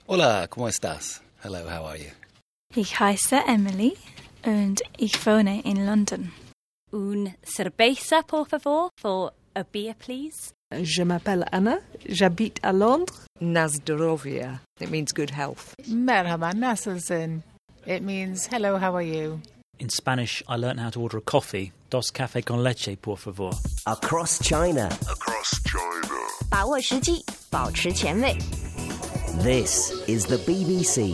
Hola, ¿cómo estás? Hello, how are you? Ich heiße Emily und ich wohne in London. Un cerveza, por favor, for a beer, please. Je m'appelle Anna. J'habite à Londres. Na zdrowie. It means good health. Merhaba, nasılsın? It means hello, how are you? In Spanish, I learnt how to order a coffee. Dos café con leche, por favor. Across China. Across China. 把握时机，保持前卫。 This is the BBC.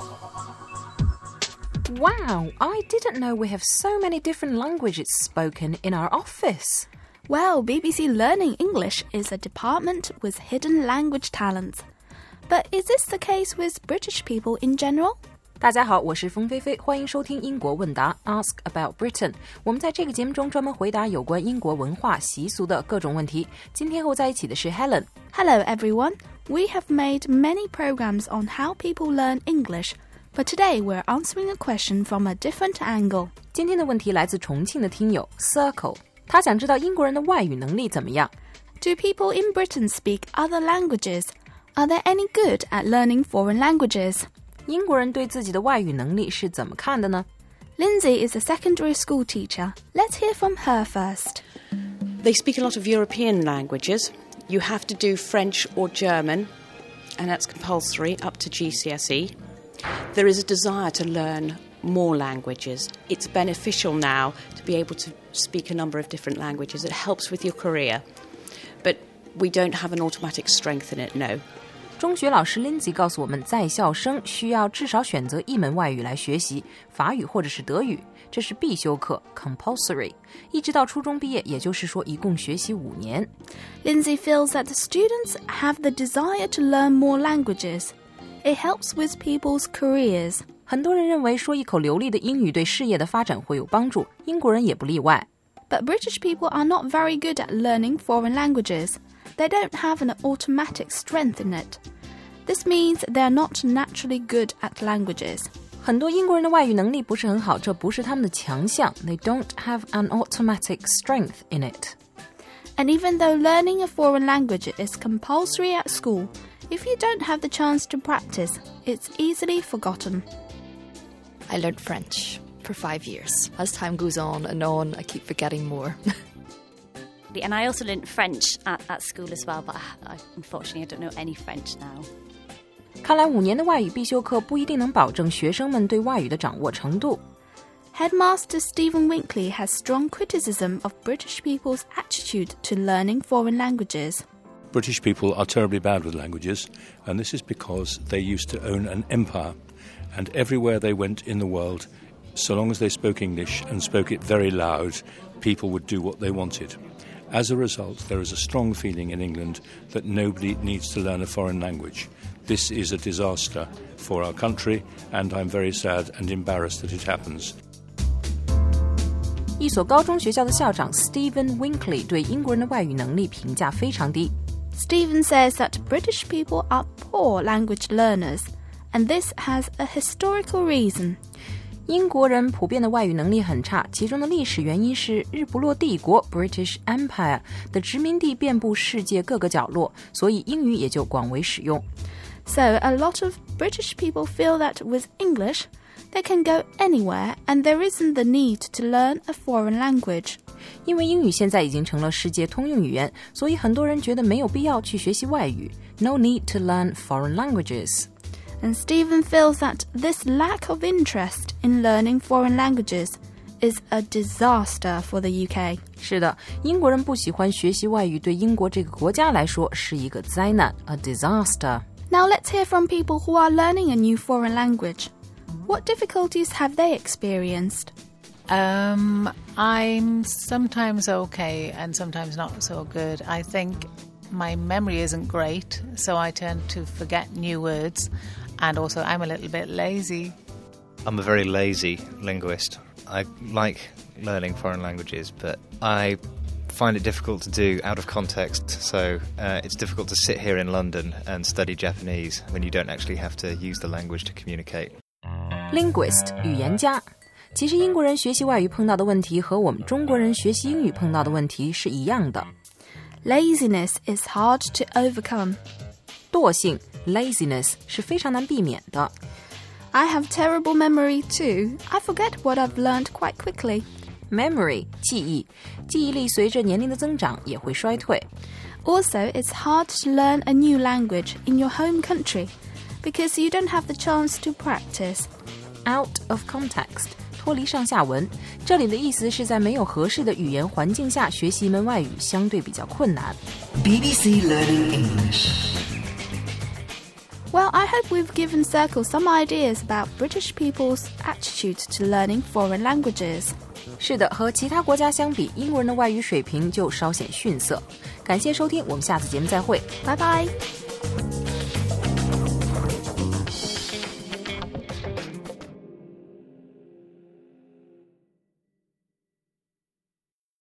Wow, I didn't know we have so many different languages spoken in our office. Well, BBC Learning English is a department with hidden language talents. But is this the case with British people in general? 大家好，我是冯菲菲，欢迎收听英国问答 Ask About Britain。我们在这个节目中专门回答有关英国文化习俗的各种问题。今天和我在一起的是 Helen。 Hello everyone. We have made many programs on how people learn English, but today we're answering a question from a different angle. 今天的问题来自重庆的听友 Circle， 他想知道英国人的外语能力怎么样。 Do people in Britain speak other languages? Are they any good at learning foreign languages? 英国人对自己的外语能力是怎么看的呢？ Lindsay is a secondary school teacher. Let's hear from her first. They speak a lot of European languages. You have to do French or German, and that's compulsory up to GCSE. There is a desire to learn more languages. It's beneficial now to be able to speak a number of different languages. It helps with your career. But we don't have an automatic strength in it, no. 中学老师 Lindsay 告诉我们，在校生需要至少选择一门外语来学习，法语或者是德语，这是必修课 compulsory， 一直到初中毕业，也就是说一共学习5年。 Lindsay feels that the students have the desire to learn more languages. It helps with people's careers. 很多人认为说一口流利的英语对事业的发展会有帮助，英国人也不例外。 But British people are not very good at learning foreign languages. They don't have an automatic strength in it. This means they're not naturally good at languages. 很多英国人的外语能力不是很好，这不是他们的强项。 They don't have an automatic strength in it. And even though learning a foreign language is compulsory at school, if you don't have the chance to practice, it's easily forgotten. I learned French for 5 years. As time goes on, I keep forgetting more. And I also learnt French at school as well, but unfortunately I don't know any French now. 看来5年的外语必修课不一定能保证学生们对外语的掌握程度。 Headmaster Stephen Winkley has strong criticism of British people's attitude to learning foreign languages. British people are terribly bad with languages, and this is because they used to own an empire, and everywhere they went in the world, so long as they spoke English and spoke it very loud, people would do what they wanted. As a result, there is a strong feeling in England that nobody needs to learn a foreign language. This is a disaster for our country, and I'm very sad and embarrassed that it happens. 一所高中学校的校长 Stephen Winkley 对英国人的外语能力评价非常低。 Stephen says that British people are poor language learners, and this has a historical reason. 英国人普遍的外语能力很差，其中的历史原因是日不落帝国 British Empire 的殖民地遍布世界各个角落，所以英语也就广为使用。 So a lot of British people feel that with English, they can go anywhere and there isn't the need to learn a foreign language. 因为英语现在已经成了世界通用语言，所以很多人觉得没有必要去学习外语。No need to learn foreign languages. And Stephen feels that this lack of interest in learning foreign languages is a disaster for the UK. 是的，英国人不喜欢学习外语，对英国这个国家来说是一个灾难 ，a disaster. Now let's hear from people who are learning a new foreign language. What difficulties have they experienced? I'm sometimes okay and sometimes not so good. I think my memory isn't great, so I tend to forget new words, and also I'm a little bit lazy. I'm a very lazy linguist. I like learning foreign languages, but I find it difficult to do out of context, so it's difficult to sit here in London and study Japanese when you don't actually have to use the language to communicate. Linguist 语言家。其实英国人学习外语碰到的问题和我们中国人学习英语碰到的问题是一样的。 Laziness is hard to overcome. 惰性 Laziness 是非常难避免的。 I have terrible memory too. I forget what I've learned quite quickly. Memory 记忆力随着年龄的增长也会衰退。 Also, it's hard to learn a new language in your home country because you don't have the chance to practice. Out of context 脱离上下文，这里的意思是在没有合适的语言环境下学习一门外语相对比较困难。 BBC Learning English. Well, I hope we've given Circle some ideas about British people's attitude to learning foreign languages. 是的，和其他国家相比，英国人的外语水平就稍显逊色。感谢收听，我们下次节目再会， 拜拜。